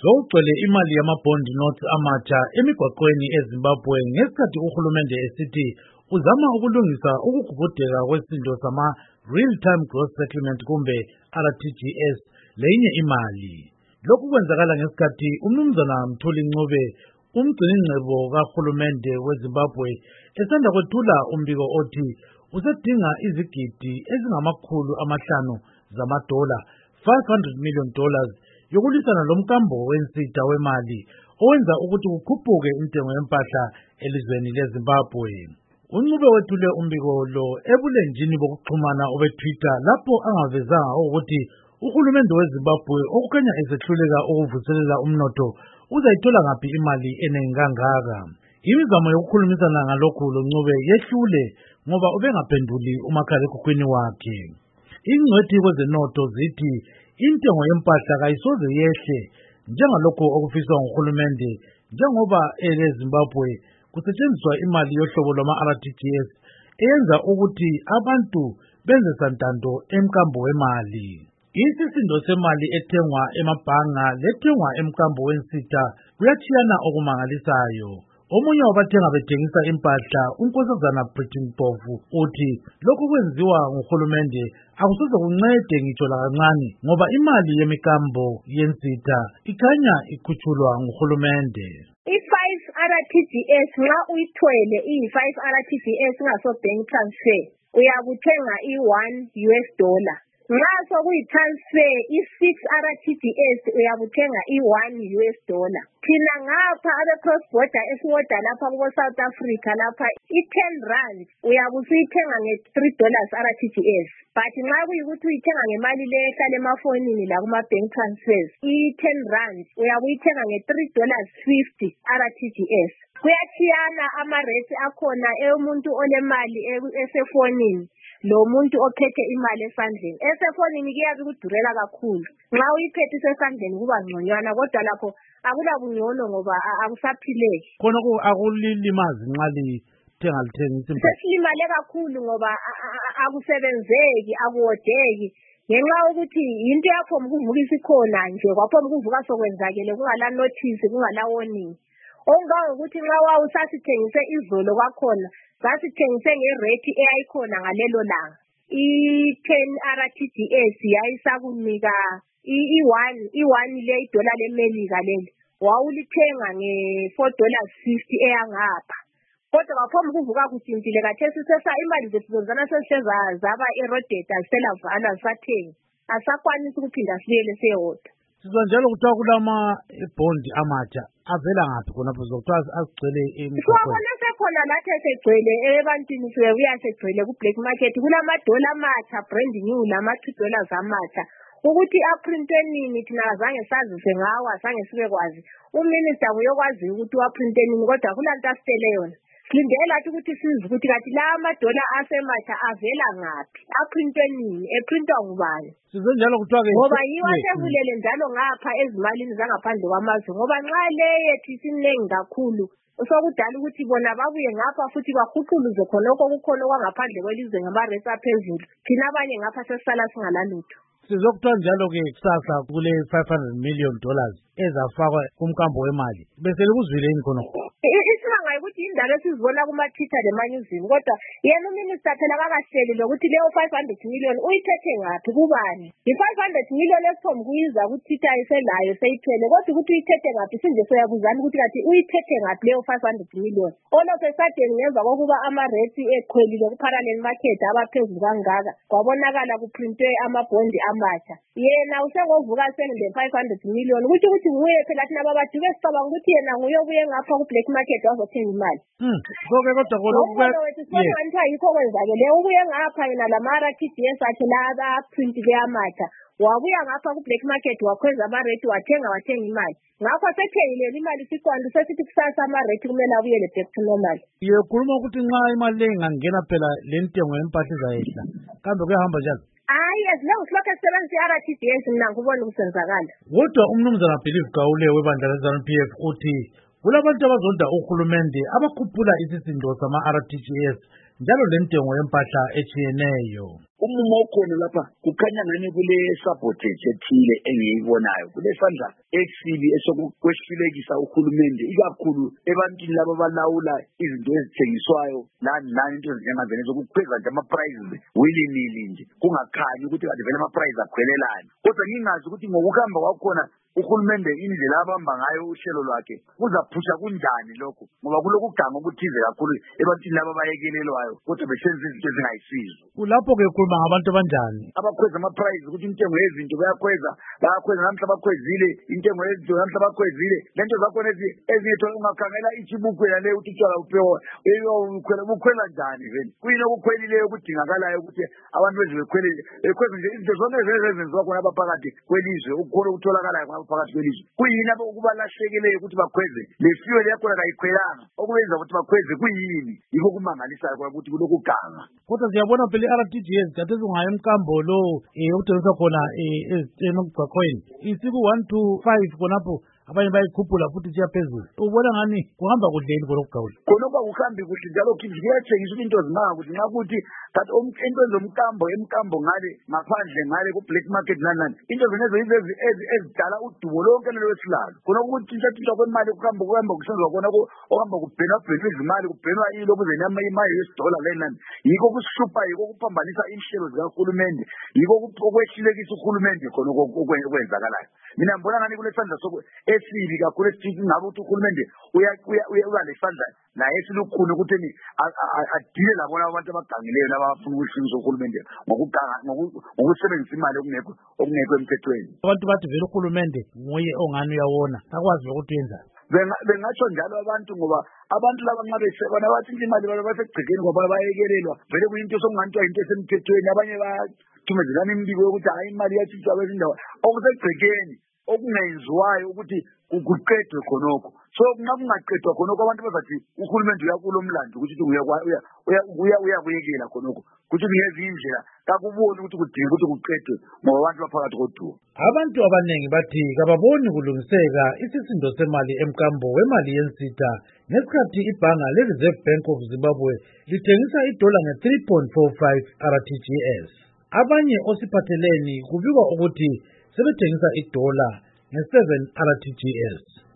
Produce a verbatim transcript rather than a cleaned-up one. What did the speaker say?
Sokugcwele imali yamabond notes amatsha emigwaqweni eZimbabwe ngesikhathi uhulumende esithi uzama ukulungisa ukugugudeka kwesindo sama Real Time Gross Settlement kumbe R T G S lenye imali. Lokhu kwenzakala ngesikhathi umnumzana Mthuli Ncube umgciningcebo kahulumende weZimbabwe esanda kwethula umbiko othi usedinga izigidi ezingamakhulu amahlanu zamadola five hundred million dollars yokulisana lomkambo wensitha wemali owenza ukuthi kukhuphuke intengo yempahla elizweni leZimbabwe. Uncube wethule umbiko lo ebulenjini bokuxhumana obeTwitter lapho angavezanga ukuthi uhulumende weZimbabwe okukhanya esehluleka ukuvuselela umnotho uzayithola ngaphi imali enengi kangaka. Imizamo yokukhulumisana ngalokhu loNcube yehlule ngoba ubengaphenduli umakhalekhukhwini wakhe. Ingcwethi kwezenotho zithi intengo yempahla kayisoze yehle njengalokho okufiswa nguhulumende njengoba eleZimbabwe kusetshenziswa imali yohlobo lwama-R T G S eyenza ukuthi abantu benze santando emkambo wemali. Isisindo semali ethengwa emabhanga lethengwa emkambo wensitha kuyatshiyana okumangalisayo. Omunye wabathenga bethengisa impahla unkosazana Britney Mpofu uthi lokhu kwenziwa nguhulumende akusoze kuncede ngitsho lakancane ngoba imali yemikambo yensitha ikhanya ikhutshulwa nguhulumende. I-five R T G S nxa uyithwele iyi-five R T G S ngaso bank transfer uyabuthenga i-one U S dollar. Nxa sokuyi-transfer i-six R T G S uyabuthenga i-one U S dollar. Thina ngapha abe-cross border esiwoda lapha kubo-South Africa lapha i-ten rand uyabusuyithenga nge-three dollars R T G S. But nxa kuyikuthi uyithenga ngemali le ehlala emafonini la kuma-bank transfers i-ten rand uyabuyithenga nge-three dollars fifty R T G S. Kuyachiyana ama-rates akhona eyomuntu olemali esefonini lo muntu ophethe imali esandleni. Esefonini kuyabe kudurela kakhulu. Nxa uyiphethe esandleni kuba ngconywana kodwa lapho akulabungcono ngoba akusaphileki. Khona ku akulilimazi nxa lithenga lithengisa impahla. Sesilimale kakhulu ngoba akusebenzeki, akuwodeki. Ngenxa ukuthi into yakho mkuvuka isikhona nje kwapho mkuvuka sokwenzakele kungala notice kungala warning. Ongangokuthi nxa wawusasithengise izolo kwakhona sasithengise ngerate eyayikhona ngalelo langa. I-ten R T G S yayisakunika i-one i-one le idola lemelika leli wawulithenga nge-four dollars fifty eyangapha. Kodwa kwapho mkuvuka kushintshile kathesi sesa imali zethu zonzana seseza zaba eroded aziselavalwa azisathengi. Asakwanisi ukuphinda sibuyele seyoda. Sizwa njalo kuthiwa kulama bondi amatsha avela ngaphi khonapho zokuthiwa azigcwele emigwaqweni. Siwabona sekhona lathi esegcwele ebantwini sibuya segcwele ku-black market. Kulamadola amatsha brand new lama-two dollars amatsha. Ukuthi aprintwe nini thina azange sazise ngawo azange sibe kwazi. Uminister uyokwazi ukuthi uaprinte nini kodwa kulanto asitele yona. Silindele lathi ukuthi sizwe ukuthi kathi la amadola asematsha avela ngaphi, aprintwe nini, eprintwa ngubani. Sizwe njalo kuthiwa ke ngoba yiwa sebulele njalo ngapha ezimalini zangaphandle kwamazwe ngoba nxa le yethu isinengi kakhulu usokudala ukuthi bona babuye ngapha futhi bahuquluze khonokho kukhona kwangaphandle kwelizwe ngama-rates aphezulu thina abanye ngapha sesisala singalalutho. Sizokuthiwa njalo ke kusasa kule five hundred million dollars ezafakwa kumkambo wemali bese likuzwile yini khonokho? Isimanga ukuthi indaba esizibona kuma-Twitter lemanyuzini kodwa yena uminister phela kakahleli lokuthi leyo five hundred million uyithethe ngaphi kubani. I-five hundred million esithombe kuyiza ku-Twitter iselayo seyithele kodwa ukuthi uyithethe ngaphi sinje soyabuzana ukuthi kathi uyithethe ngaphi leyo five hundred million. Olokho esadeni ngemva kokuba ama-rates ekhwelile ku-parallel market abaphezulu kangaka kwabonakala kuprintwe amabhondi amatsha. Yena usengovuka sengile five hundred million ukuthi ukuthi nguye phela thina babathi besicabanga ukuthi yena nguye obuye ngapha ku-black market wazothenga imali. Hmm. Konke kodwa khonokho kuthiwa yikho kwenzakele ubuye ngapha yena lama-R T G S akhe la abaprintile amatsha wabuya ngapha ku-black market wakhweza ama-rate wathenga wathenga imali. Ngakho sethengile imali siqonda sesithi kusasa ama-rate kumele abuyele back to normal. Yekhuluma ukuthi nxa imali le ingangena phela le ntengo yempahla izayehla kambe kuyahamba njalo? Hayi yes leyo silokho esisebenzisa i-R T G S mina ngikubona ukusenzakala. Kodwa umnumzana Believe Gawule webandla le-ZANU P F uthi kulabantu abazonda uhulumende abakhuphula isisindo sama-R T G S njalo lentengo yempahla etshiyeneyo. Umumo okhona lapha kukhanya ngani kule sabotage ethile engiyibonayo, kule sandla esibi esokwehlulekisa uhulumende ikakhulu ebantwini laba abalawula izinto ezithengiswayo lani lani into ezinjengazene zokukhweza nje ama-prices willy-nilly nje kungakhanyi ukuthi kade vele ama-prices akhwelelani. Kodwa ngingazi ukuthi ngokuhamba kwakhona uhulumende indlela abamba ngayo uhlelo lwakhe kuzaphusha kunjani lokho, ngoba kulokuganga okuthize kakhulu ebantwini laba abayekelelwayo kodwa besenza izinto ezingayisizo. Kulapho-ke ukhuluma ngabantu abanjani? Abakhweza ama-prices ukuthi intengo yezinto bayakhweza bayakhweza namhla bakhwezile, intengo yezinto namhla bakhwezile. Lento zakhona ezingetho ungakhangela ichibukela leyo ukuthi utshwala uphewa ukhwela bukhwela njani vele. Kuyini okukhwelileyo okudingakalayo ukuthi abantu beze bekhwele bekhweze nje izinto zonke ezenziwa khona abaphakathi kwelizwe ukukhona okutholakalayo phakathi kwelizwe. Kuyini okubalahlekileyo ukuthi bakhweze le fuel yakhona kayikhwelanga okubenza ukuthi bakhweze kuyini? Yikho kumangalisayo ukuthi kulokuganga. Kodwa siyabona phela i-R T G S kade singayo emkambo lo okuthengiswa khona ezithenogqaqweni isiku one to five khonapho abanye bayikhuphula futhi siya phezulu. Ubona ngani kuhamba kuhle yini kolokugawula? Khonokho akuhambi kuhle njalo kuyathengiswa into zimanga ukuthi nxa kuthi kanti into zomkambo emkambo ngale ngaphandle ngale ku-black market nanani into zenezo yizo ezidala udubo lonke lwesilalo. Khonokho ukuthintshathintsha kwemali kuhamba kuhamba kusenziwa khona okuhamba kubhenwa bhenwa izimali kubhenwa yilo ukuze imali yesidola lenani. Yikho kusihlupha, yikho kuphambanisa inhlelo zikahulumende, yikho okwehlulekisa uhulumende khonokho okwenzakalayo. Mina ngibona ngani kulesandla esibi kakhulu esithi ngabe ukuthi uhulumende uya lesandla la esilukhuni ukuthi adile labona abantu abagangileyo labafuna ukuhlisa uhulumende ngokusebenzisa imali okungekho okungekho emthethweni. Abantu bathi vele uhulumende nguye ongani uyawona akwazi ukuthi uyenzani. Bengatsho njalo abantu ngoba abantu laba nxa besebona bathi imali baba basegcekeni ngoba bayekelelwa vele kuyinto sokungantiwa into esemthethweni. Abanye bayathumezelana imibiko yokuthi hayi imali iyatshintshwa kwezindawo okusegcekeni okungenziwayo ukuthi kuqedwe khonokho. So nxa kungaqedwa khonokho abantu bazathi uhulumende uyakulo mlando ukuthi uyakuyekela khonokho ukuthi ngezinye indlela kakuboni ukuthi kudinga ukuthi kuqedwe ngoba abantu baphakathi kodumo. Abantu abanengi bathi kababoni kulungiseka isisindo semali emkambo wemali yensitha ngesikhathi ibhanga le-Reserve Bank of Zimbabwe lithengisa idola nge-three point four five R T G S. Abanye osiphatheleni kubikwa ukuthi sebethengisa idola nge-seven R T G S.